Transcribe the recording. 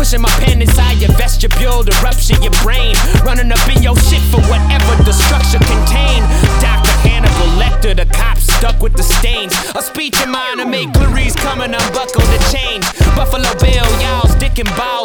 Pushing my pen inside your vestibule to rupture your brain. Running up in your shit for whatever the structure contain. Dr. Hannibal Lecter, the cops stuck with the stains. A speech of mine to make Clarice come and unbuckle the chains. Buffalo Bill, y'all's dick and ball.